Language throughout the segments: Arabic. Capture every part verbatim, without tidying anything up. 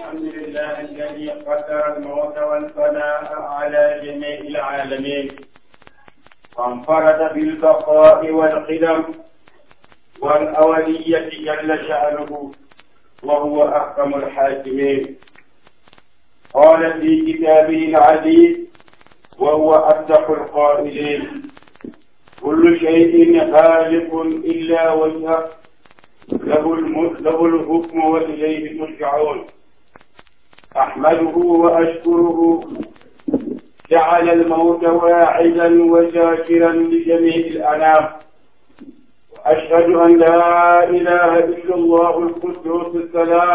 الحمد لله الذي قدر الموت والفناء على جميع العالمين وانفرد بالبقاء والقدم والأولية جل شأنه وهو أحكم الحاكمين. قال في كتابه العزيز وهو أصدق القائلين: كل شيء خالق إلا وجهه له له الحكم وإليه ترجعون. أحمده وأشكره جعل الموت واعدا وشاكرا لجميع الأنام، وأشهد أن لا إله إلا الله القدوس السلام،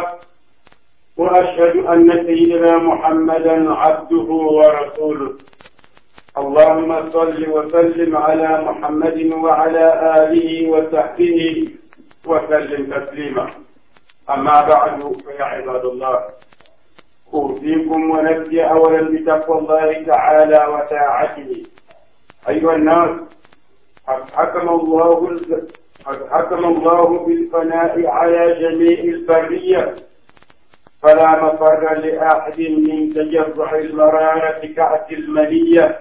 وأشهد أن سيدنا محمدا عبده ورسوله. اللهم صل وسلم على محمد وعلى آله وصحبه وسلم تسليما. أما بعد فيا عباد الله، أوصيكم ونفسي أولا بتقوى الله تعالى وطاعته. أيها الناس، قد حكم الله قد حكم الله بالفناء على جميع البرية، فلا مفر لأحد من تجرع المرارة كأس المنية،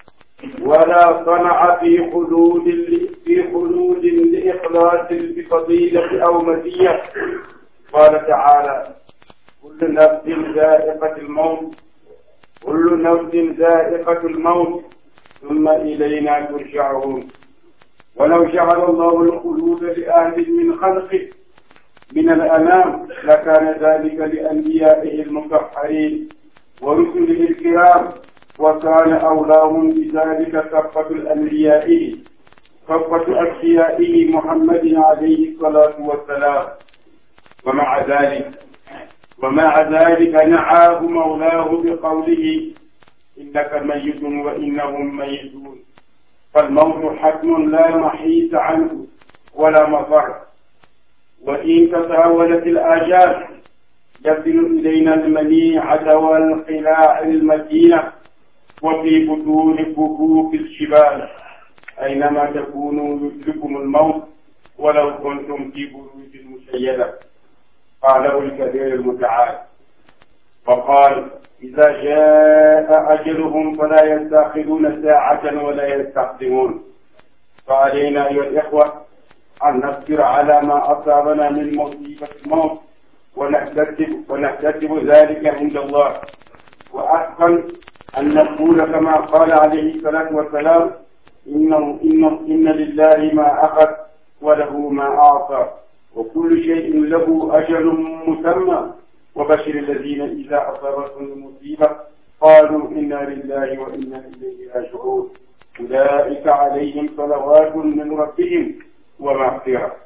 ولا صنع في خلود في خلود لإخلاص بفضيلة أو مزية. قال تعالى: كل نفس ذائقة الموت كل نفس ذائقة الموت ثم إلينا ترجعون. ولو جعل الله الخلود لأهل من خلقه من الأنام لكان ذلك لأنبيائه المطهرين ورسله الكرام، وكان أولاهم بذلك كفة الأنبياء كفة أشيائه محمد عليه الصلاة والسلام. ومع ذلك ومع ذلك نعاه مولاه بقوله: إنك ميت وإنهم ميتون. فالموت حتم لا محيص عنه ولا مفر، وإن تساولت الآجال يصل إلينا المنيعة والقلاع المتينة وفي بطون كفوف الجبال. أينما تكونوا يدرككم الموت ولو كنتم في بروج مشيدة. قاله الكبير المتعال، وقال: إذا جاء أجلهم فلا يستأخرون ساعة ولا يستقدمون. فعلينا أيها الإخوة أن نصبر على ما أصابنا من مصيبة الموت ونحتسب ونحتسب ذلك عند الله، وأحسن أن نقول كما قال عليه الصلاة والسلام: إن, إن, إن لله ما أخذ وله ما أعطى، وكل شيء له أجل مسمى. وبشر الذين إذا أصابتهم المصيبة قالوا إنا لله وإنا إليه راجعون. أولئك عليهم صلوات من ربهم ومغفرة.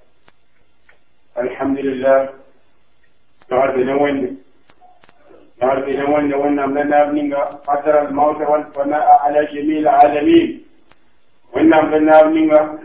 الحمد لله. نعرف نوين نعرف نوين نوين أملنا بنينا قدر الموت والفناء على جميع العالمين. وإن أملنا بنينا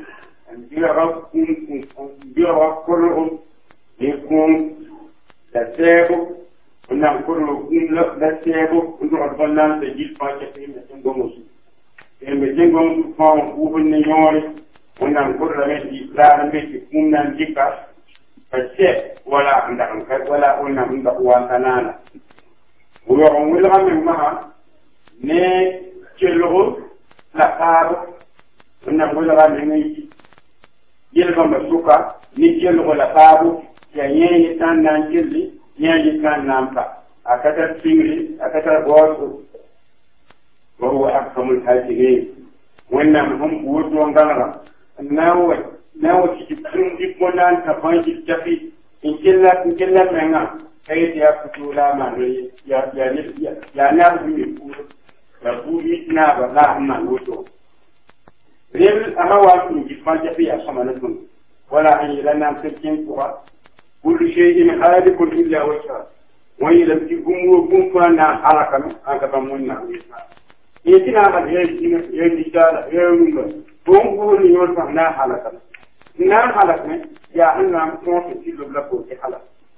بيرغب كلهم يكون لسيبه، ونحن كلهم لسيبه ونحن بلنا سجيل فاجة في مجنغموس في مجنغموس فاهم قوب النيوري، ونحن كلهم يبلغ ميت كنا نجيكا فالسيب ولا عندهم كذ ولا قلنا عندك وانتنانا. ويوم ولغا من معا ني جلغو لقابه ونحن ولغا من yelba masuka ni jelo la tabu ya yenye tanda njili yenye kana mpa akata tingri akata gozo wa akamul hajirin. Wannan hum wudo ngala nawo nawo ci tindi konan ta banji tafi inkilla inkilla menga kai ya kutula manu ya ya ya ya na bi ku ya bu na ba na ma wudo ريل أموات من جسمان جفية سمنتهم ولا أن لنا سكين قرى. كل شيء خالق إلا وجهه، وإن لم تكن وكن فأنا حركة أنك تمنع. يمكن أن يجي يجي جال يوم تونغول يوم فأنا حركة نا حركة يا أنا ممكن تجيب لكم حركة.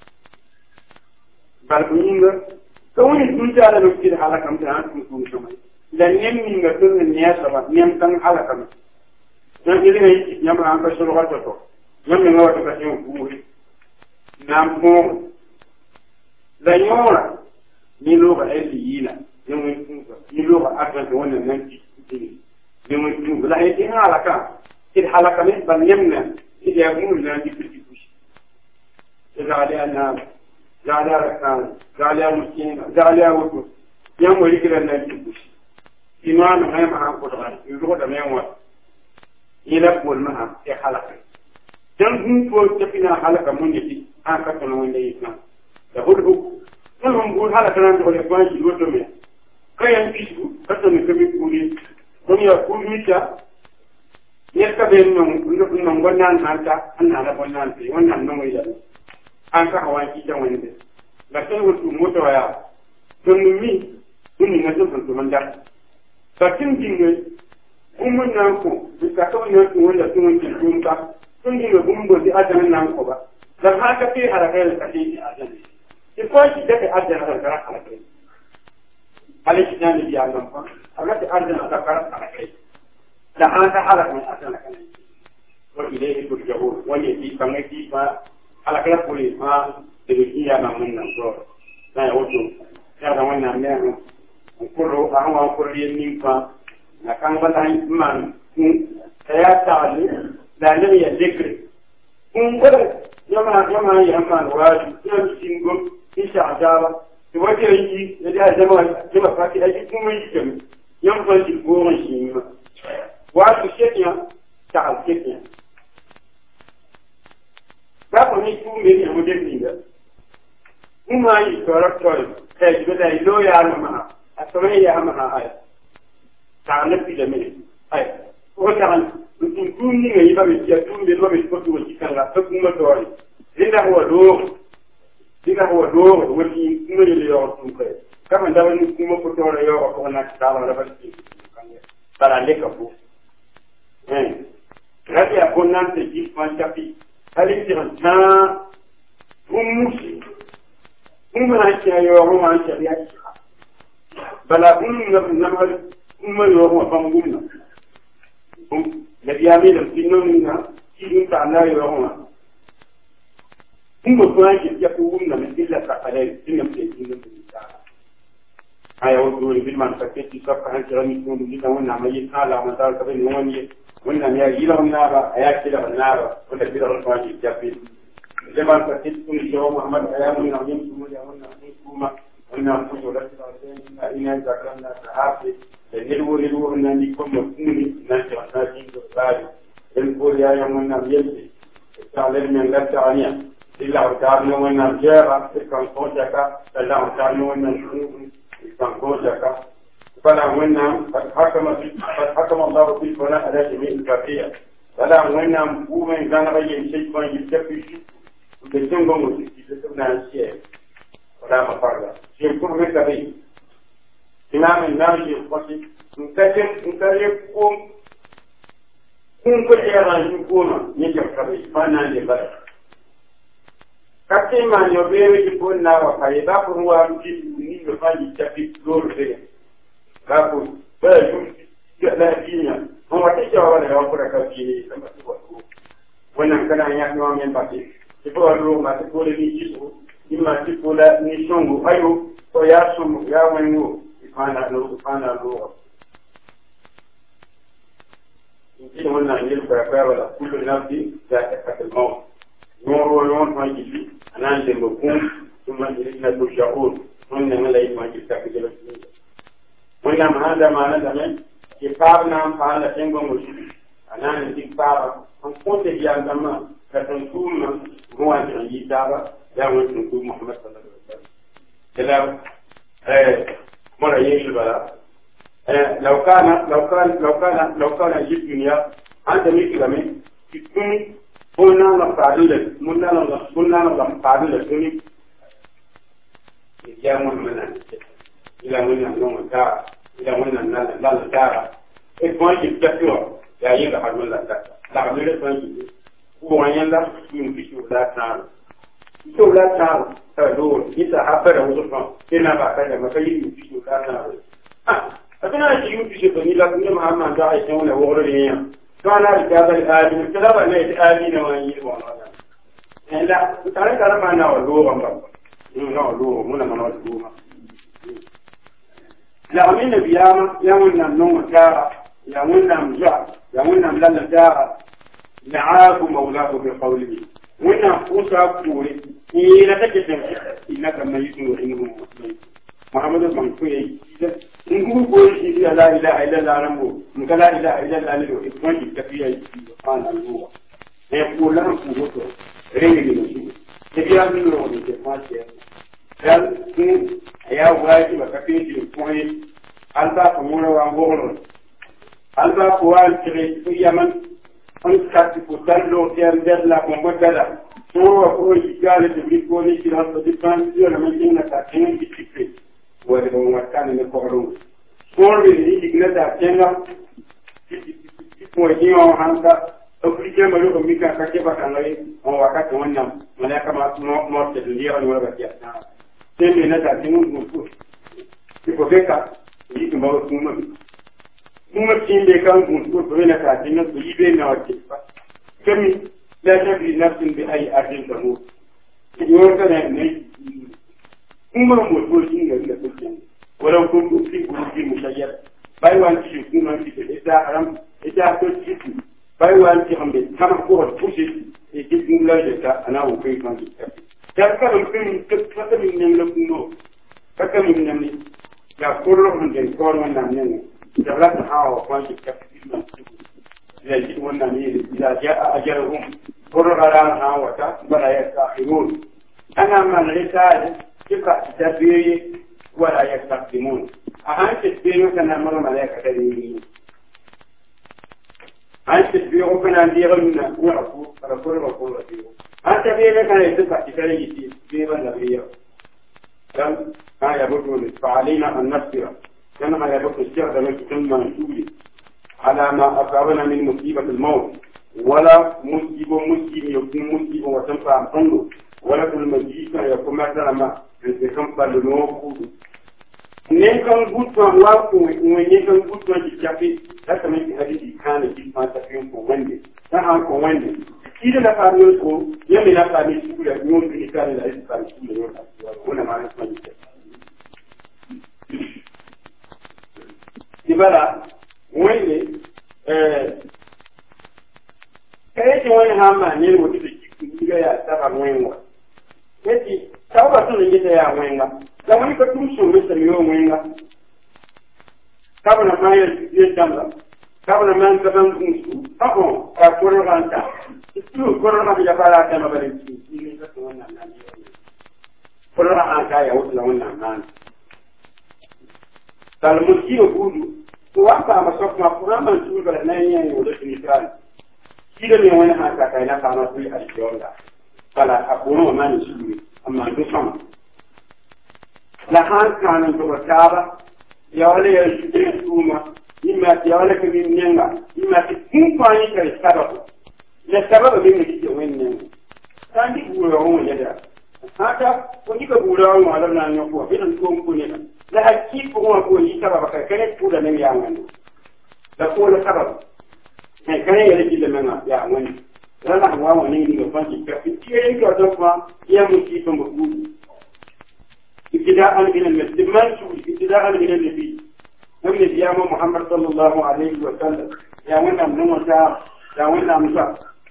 بل بينغ كوني تجار لكم حركة مثلا تكون شمال. لأن يمين مثل الناس ما يمكن حركة. Jadi ni yang orang bersuruh tu, yang mengawas kerja umum, nampung la yora ni lo ba ai yina ni lo ba akan wannan nan ki ni mun la ai halaka il halaka min ban yamna إذا يقول لا يجب إذا عليها نام إذا عليها ركان إذا عليها مسكين إذا عليها وقت يوم وليك لا يجب إيمان ما يمحى قدران يقول ما يموت يلقوا المها في حلقة جنبهم فوق تفينا حلقة من يجي أنك تنوين ليسنا يقوله نحن نقول حلقة نقول إخوان شلوة منه كيان كيسو كتن كبير كولي هم يقول ميشا yadda bai nuna nan wannan hanta ana da wannan sai wannan nan wai da an ka hawa ki ta wani da kai wasu mota waya don mi kun ne na sun sun da bakin dinga kuma nan ko da ka wannan kun wanda sun wanke kun ka kun dinga kun bo da adan nan ko ba dan haka sai harakai da kai a adan ki ko ki da kai adan da ka harakai alaki ne ya nan fa alaki adan da ka harakai da an ta halaka mai asala kana wa ilayhi turja'un wani yi kan yi fa halaka ko ne ma da biya na mun nan so sai wato ya da wannan ne ko ro an wa ko yin fa na kan ba dan man ya ta ali da ne ya zikri kun ga jama'a jama'a ya man wa ya singo insha Allah to wace yi da jama'a jama'a fa ki aji kuma yi jami'a yan fa shi goma shi ma wato shekiya ta alkekiya ba ko ni ku me ne mu den ni da kuma yi torator kai da dai lo ya ma a tore ya ma ai ta na fi da me ai ko ta kun kun ni ne ba mi ya tun be ba mi ko to ci kan la ta kuma to ai inda huwa do inda huwa do wani kuma ne yo tun kai kama da wani kuma ko to yo ko na ta ba da ba ci kan ya para le ka bu Grazie a Bonante di Fantapi, all'interno da un musi, un manaccia io ho manaccia di accia, bala un namal, un maio a Panguna, la diamina finona, si giunta andare a Roma. Un po' anche di Apuna, metti la trappare, si non si è ai autori di man sacchetti sopra anche la missione di una maglia la mandare per noi wannan ya yi launa ba a ya ce da wannan ba wanda bi da rasuwa ke jafi da man sacchetti kun shi wa Muhammad ya mun na yin kuma da wannan kuma wannan ku da da ina da kan da hafi da nirwo nirwo nan ni kuma kuni nan da wannan din da tsari in ko ya ya mun na yin ta lalmin da tawaniya illa ta mun wannan jera kan ko ta ka da ta mun wannan كان فلا ونا حكم حكم الله في الفناء على جميع الكافية فلا ونا مفهوم كان رجل شيء ما يستفيد بسنغم وسيستفنا الشيء ولا مفرد شيء كل من كبير إمام الناس يقصد مكتب مكتب قوم قوم كل يوم يقوم يجب كبير ما نادي بلد kati ma nyobere ki ponna wa kai ba ko wa mji ni me fanyi chapi loro de ba ko ba yu ya la dinya on wa tisha wa da ko da ka ji da ba ko wannan kana ya no men ba ti ti ko ro ma ti ko le ni ji ko ni ma ti ko la ni songo ayo ko ya songo ya wenu ifana lo ifana lo ni wannan ne ba ba wala kullu nafsi za ta katal maut نور يوم ما يجي أنا عندي بكون ثم يجينا تشاؤون من ما لا يسمع كتاب كذا وإنما هذا ما نزل كتابنا فعل تنقل مسلم أنا عندي كتاب هم كنت جالس ما كتنقول هو عندي كتاب يا ولد محمد صلى الله عليه وسلم كلام مرة يجي بلا لو كان لو كان لو كان لو كان يجي الدنيا عند ميك لمن يكون قلنا نقابل قلنا قلنا نقابل سوني يا مهمنا إلى من يوم كار إلى من لا لا كار إخوان يتكلوا يا يلا حرم لا كار لا غير إخوان هو يلا يمكن لا كار شو لا كار تقول إذا حفر وصفا كنا بعد ما كي يمكن لا كار آه أنا أشيء يمكن شيء لا كنا مع ما جاء يسون وغيره كان رجال الآلين كلام ليس آلين وين يروون لا ترى كلام أنا واللغة ما no lo muna mana duma la amina biyama ya wannan non gara ya wannan ja ya wannan lalla gara la'abu maulahu bi qawlihi wannan kusa kure ni na take da ina kamar yi no in Muhammadu man ko yi in ku ko shi la ilaha illallah rambo in la ilaha illallah ne ko in tafiya yi subhanallah e ko lan ku goto rene ni ne biya min no ni ke fashi dan in ya waji ba kafin ji ko yi alba ko mo wa ngoro alba ko wal kire ku yaman on katti ko dallo ter der la ko modala so ko yi gale de ko ni ci ran de pan yo la man na ta ken ci ci wala ko wakana ne ko ro so ri ni dignata tenga ko yi on hanga obrige ma yo mi ka ka ke ba kan lai on wakati wannan malaka ma no no te ndiya on wala ya na teme na ta tinu ko ko beka yi to ba ko mu mu tin de kan ko ko na ta tinu ko yi be na wake ba kami la tabi nafsin bi ay ardin tamu yo kana ne kuma mu ko shi ne da kuke wala kun ku fi ku ji mushayyar bai wan ci kuma ci da haram ita ko ci bai wan ci hambe kama ko ku shi e ci jumla da ta ana ko kai kan ci ta ka mun fin ka ta min ne ku no ka ka min ne ya ko ro mun den ko ro nan ne da la ta hawa kan ci ka fi man ya ji wannan ne da ja ajaruhum ko ro ala hawa ta bara ya sahirun ana man rita كيف تدبيري ولا يستخدمون أهم تدبيري كان أمر ملاك تدبيري أهم تدبيري كان أندير من وعفو فرسول رسول رسول أهم تدبيري كان يتبع تدبيري تدبيرا نبيا كان يبدو فعلينا أن نصبر كما يبدو الشيخ من ثم نشوي على ما أصابنا من مصيبة الموت ولا مصيبة مصيبة يكون مصيبة وتنفع عنه ولا كل مجيء يكون مثلا ما se kan palu no ku ne kan gutwa wa ku ne kan gutwa ji chapi da kamar ki hadisi kana ji ma ta fin ko wande ta han ko wande idan da faru ko yame na fa ni su da yon ki kana da isi fa su da yon wannan ma ne kuma ji dibara wande eh kai ji wani hama ne mutu da ki ga ya ta ba wani yati tawba tun ne ta ya wenga da wani ka tun so mesa yo wenga kabana mayar ye tamba kabana man ka ban kunsu ako ka koro ranta tu koro na ya fara ta ma bare ci ni ka to wannan nan ne koro ran ka ya wuce wannan nan dal musiyo gudu to wa ka ma sok ma kurama su ga nan yayi wala ni kan shi da ne wani haka kai na kama su a jonga kala akono mani suri amma duk sama la han kana to taba ya wale ya shi kuma imma ya wale ke min nenga imma ki kun kwani kai sababu ya sababu bin ne ke wannan kandi buro ho ya da haka ko kika buro ho wala na ne ko bin ko ko ne la hakki ko ko yi sababu kai kane ku da ne ya wannan da ko la sababu ne kane ya ji da mana ya wannan rana wa wani ne ga fanki ka fitiye ga dafa ya muti ban bugu ibtida'an min al-musliman su ibtida'an min al-nabi nabi ya Muhammad sallallahu alaihi wa sallam ya wannan mun ta ya wannan musa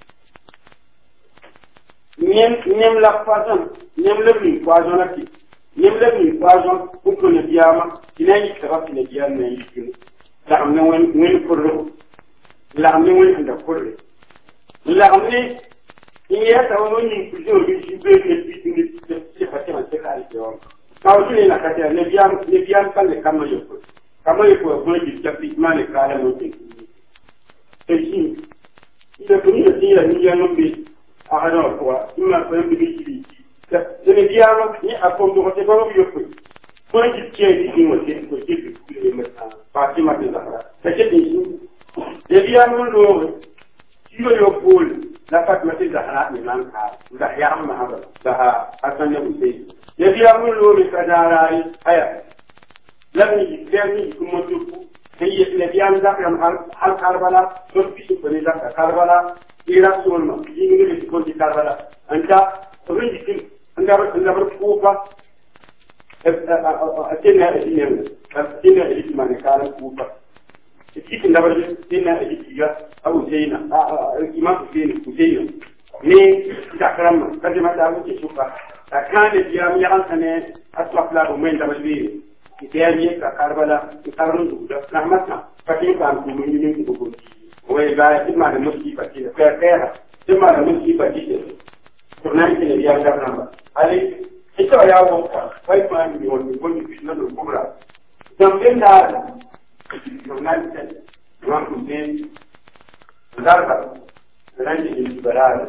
nem nem la façon nem le mi poison ati nem le mi poison pour que le diama dinañ tabax le diam ne yi la am na won won ko la am na won anda ko la amne iya ta wani yin kujo bi shi be ne bi ni ce fa ta ce ka ri yo ka o ni na ka ta ne biam ne biam kan le kama yo ko kama yo ko ko ji ta bi ma ne ka la mo ti e shi ida ko ni ti ya ni ya no bi a ha no ko ima ko bi bi ji ta ne biam ni a ko do ko te ko yo ko ko ji ce ni mo ti ko ji bi ku le ma pa ti ma ti da ta ce ni de biam no do yo yo pol la Fatma Zahra ni man ka da ya amma haba da hasan ya usai ya biya mun lo mi kadara aya lam ni jami kuma tuku sai ya le biya mun da kan hal karbala to bi su bane da karbala ira sulma yin ne ko di karbala anta to rin di ndabar ndabar kufa atina ediyen atina edimane kala kufa cikin ndabar tina ediga abu zaina imam zaina kuzaina ne takram kadima da wuce sufa takane biya mi an sane aswa fla o men ndabar bi itiyani ka karbala karun da rahmatna fatin kan ku mun yin ku ko wai ga ima da muski fati da kai kai ima da muski fati da sunan ki ne biya da namba ali ita ya wonka wai ma ni woni woni bisna do kubra dan ben da sunan ki wan ku ne zarba sunan ki ne barara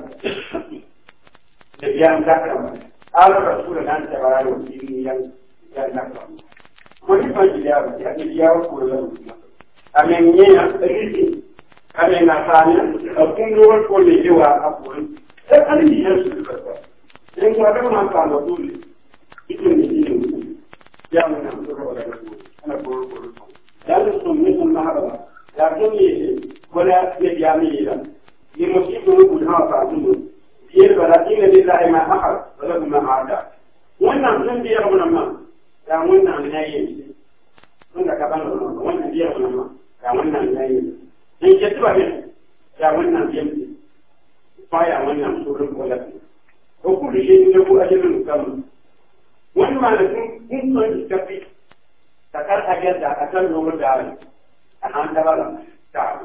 da biya da namba ala rasulullah ta barara wani yan yan namba wani fa ya ya ya ko la amenyea risi amena sana apungo ko le dewa apun e ali yesu ko en ko ado man ka no duli ikini ni ya mena ko wala ana ko ko ya no so mi so mahaba ya kini wala ya ya mi ila ni musibu ko ha ka dulu ye wala inna lillahi ma akhad wala ma aada wannan nan da ya rabuna ma ya wannan ne yi wanda ka bana wannan da ya rabuna ma ya wannan ne yi in ke tuba ne ya wannan yamci fa ya wannan surun wala ko kullu shi ne ko ajalin kam wannan malakin kun son tafi takar ajal da akan ruwa da an an da bala ta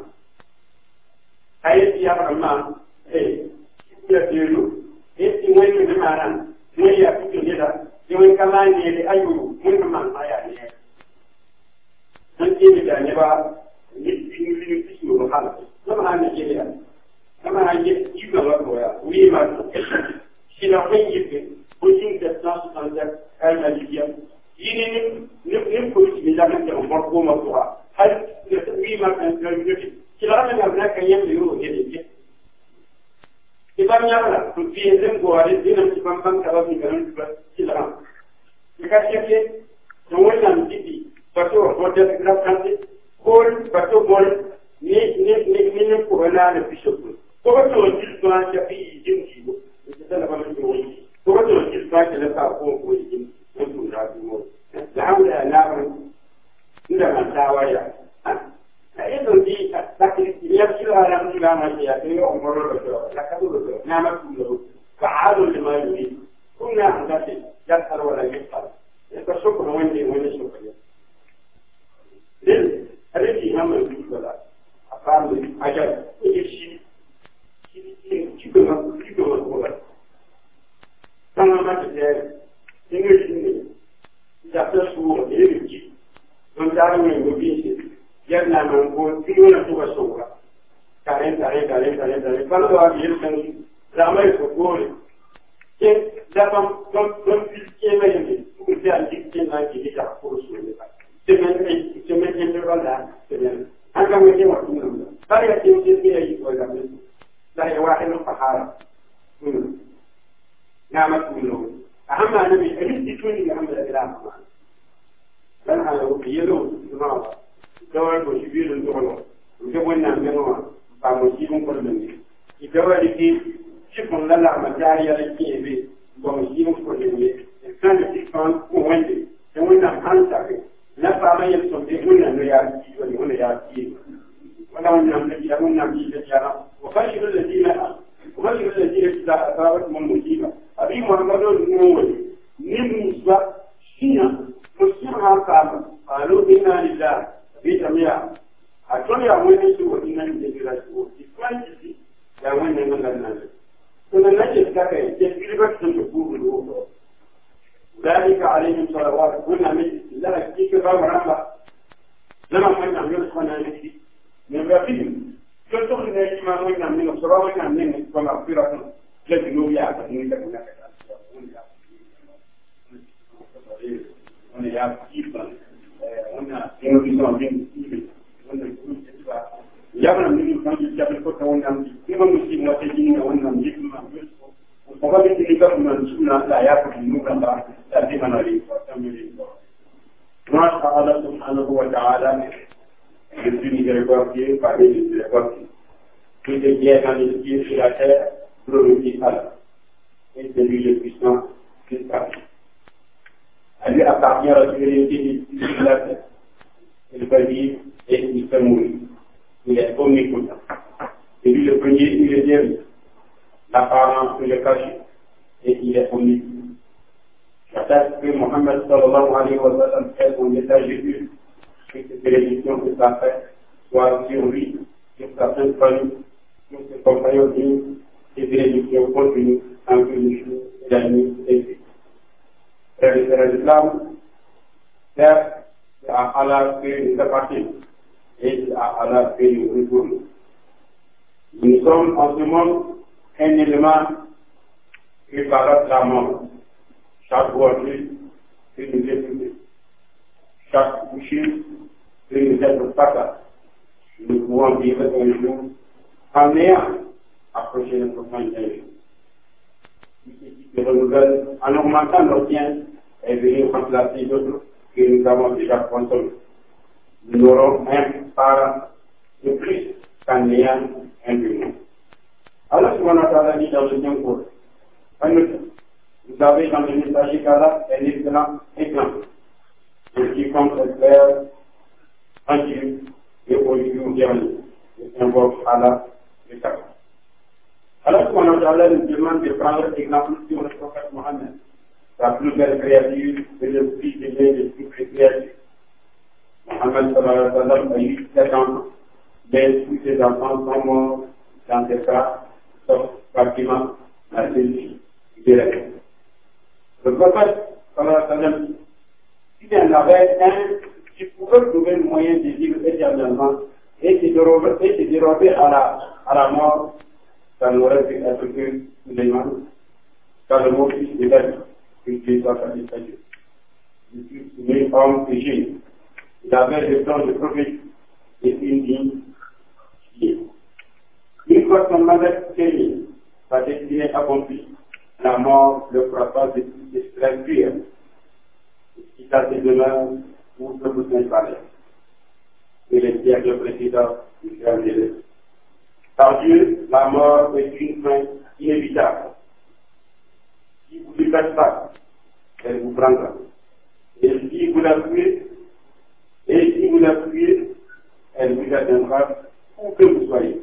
kai ya amma eh ya tiro eh in wani ne maran ne ya fito ne da in kama ne da ayu mun man aya ne an ce da ne ba ni ni ni su hala sama ne ke ya sama ne yi ga wa ya wi ma shi na kan yi ko jin da ta su kan da kai na jiya yini ni ni ko shi da kan da umar ko ma to har da wi ma kan da yi shi la na na kan yi yo ne ne iban ya la to bi zan go are dinan ci ban ban ka ba mi garan ba shi la ka shi ke to wannan titi ba to ko da ga kan ko ba to bol ni ni ni ni ko na da bishop ko ba to ji to an ya fi jin ji ko da na ba mi ko ko ba to ji to an ya ka ko ko jin ko to na bi mo da hamda na ba inda man tawaya a ido ji ta ki ya shi ala mun ga ma ya ke o mo ro do la ka do do na ma ku do fa'alu lima yuri kunna an da ya tar wala ya tar ko so ko wani wani so ko din aliki hamma bi wala afamu ajal ke shi shi shi ko ma shi ko ma ko sama ma de dinga shi ne da ta su ne ne don da ne go bi shi yana nan ko tino na tuba soka kare kare kare kare kare kalau a yi san ramai ko gore ke da ban don don ke mai ne ko da ji ke na ji da ko su ne ba semen ai semen ne da wala semen an ga mai wa tino ba ya ce ce ne yi ko da mai da ya wahid al-qahara na ma tino amma nabi rinji tuni ga amma da ilama dan ha yo yelo ma dawar ko shibirin dono nge wannan ganowa ba mu shi mun kullun ne ki dawar ki shi kun lalla ma jariya da ke be ba mu shi mun kullun ne kan da shi kan ko wanda dan wannan hanta ke na fa mai yin son da wannan ne ya ci wani wannan ya ci wannan wannan da ya wannan bi da ya wa bashiru alladina wa bashiru alladina idza asabatuhum musiba abi muhammadu nuwali nimsa shina musliha qala qalu inna lillahi bitamia atoya wani su wani nan da jira su difference da wannan nan nan kuma nake kaka yake bilbar sun da ku ruwa dalika alaihim salawat kunna min la kike ba maramba lama kana min kana nake ne ba fi to to ne ma mun nan min salawat nan ne kuma firatu la dunya ta ni da kuna ka wani ya kifa wannan yana bisa min wannan ya bana min kan ji ya ko ta wannan kuma musulmi wata jini na wannan ji kuma ko ba bin ni ka mun suna la ya ko mu kan ba ta ji mana ri ko ta mi ri ma sha Allah subhanahu wa ta'ala yini gare ko ke ba ni gare ko ke ke je kan ni ki sira ta pro ni ala et de lui le puissant À lui appartient la sérénité de la terre. Il peut vivre et il peut mourir. Il est omnipotent. C'est lui le premier, il est dernier. L'apparence, il est caché. Et il est omnipotent. J'atteste que Mohammed sallallahu alayhi wa sallam est son message de Dieu. Que cette bénédiction que ça fait soit sur lui, sur sa sainte famille, sur ses compagnons dignes, ces bénédictions continuent en tous les jours et la nuit et vie. Frères et sœurs de l'islam, certes, c'est à Allah que nous appartenons et c'est à Allah que nous retournons. Nous sommes en ce monde un élément qui parle la mort. Chaque voiture que nous écoutons, chaque coucher que nous êtes fatal, nous pouvons vivre un jour en ayant approché notre fin d'un jour. Qui se renouvelle en augmentant nos biens et venir remplacer d'autres que nous avons déjà consommés. Nous n'aurons un parent de plus qu'en ayant un de moins. Alors, ce qu'on a dit dans le Saint-Cour, vous savez, dans le messager qu'Allah est un excellent exemple de quiconque espère en Dieu et au jour dernier. Et invoque Allah le Kaaba. Alors, ce qu'on a nous demande de prendre exemple sur le prophète Mohammed, la plus belle créature et le plus aimé de toutes les créatures. Mohammed sallallahu alayhi wa sallam a eu sept enfants, mais tous ses enfants sont morts dans ses bras, sauf Fatima, la seule fille de la vie. Le prophète, sallallahu alayhi wa sallam, s'il y en avait un qui pouvait trouver le moyen de vivre éternellement et de dérober, et de dérober à, la, à la mort, ça n'aurait pu être que Suleiman, car le mot fils de l'être, que Dieu soit satisfait. Le plus soumis homme que j'ai. Il avait le temps de prophète et une digne fille. Une fois son malheur fini, sa destinée accomplie, la mort le frappa de toutes les fractures. Il a ses demeures pour se vous installer. Et les siècles précédents du frère de Dieu. Par Dieu, la mort est une fin inévitable. Si vous ne faites pas, elle vous prendra. Et si vous la fuyez, et si vous la fuyez, elle vous atteindra où que vous soyez.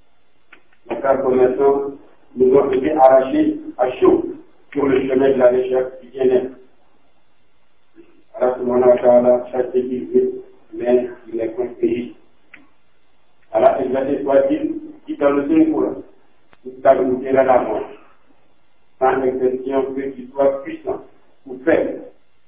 Car pour l'instant, nous avons été arrachés à chaud sur le chemin de la recherche du bien-être. Alors, subhanahu wa ta'ala, chaque église, mais il est conseillé. Alors, exalté soit-il, qui dans le Saint-Courant, nous t'agoutera la mort, sans exception que tu sois puissant ou faible.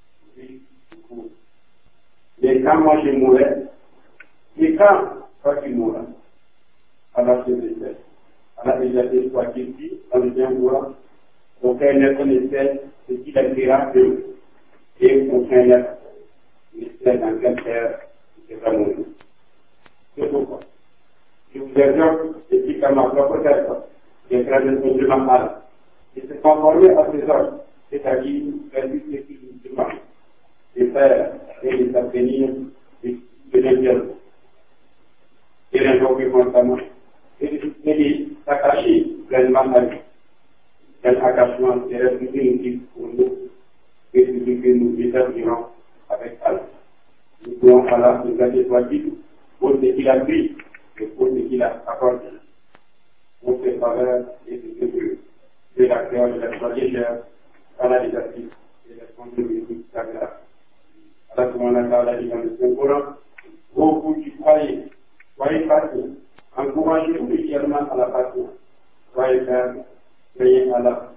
Et quand moi je mourrai, et quand toi tu mourras, alors je te sais. Alors, exalté soit-il dit, dans le Saint-Courant, aucun être ne sait ce qu'il écrira d'eux, et aucun être ne sait dans quelle terre il va mourir. C'est pourquoi je vous exhorte, et puis qu'à ma propre personne, de faire le musulman Allah, et se conformer à ses ordres, c'est-à-dire faire tout ce qu'il nous demande, de faire et de s'abstenir de l'interdit, de l'invoquer constamment, et de s'attacher pleinement à lui. Quel attachement serait plus inutile pour nous que celui que nous établirons avec Allah. Nous pouvons Allah nous garder soit-il pour ce qu'il a pris et pour ce qu'il a accordé. Pour ses faveurs et ses secrets, de la création de la foi légère, Allah les assiste et les contributions agréables. Allah subhanahu wa ta'ala dit dans le Saint-Coran, ô vous qui croyez, soyez patients, encouragez-vous régulièrement à la patience, soyez fermes, veillez à la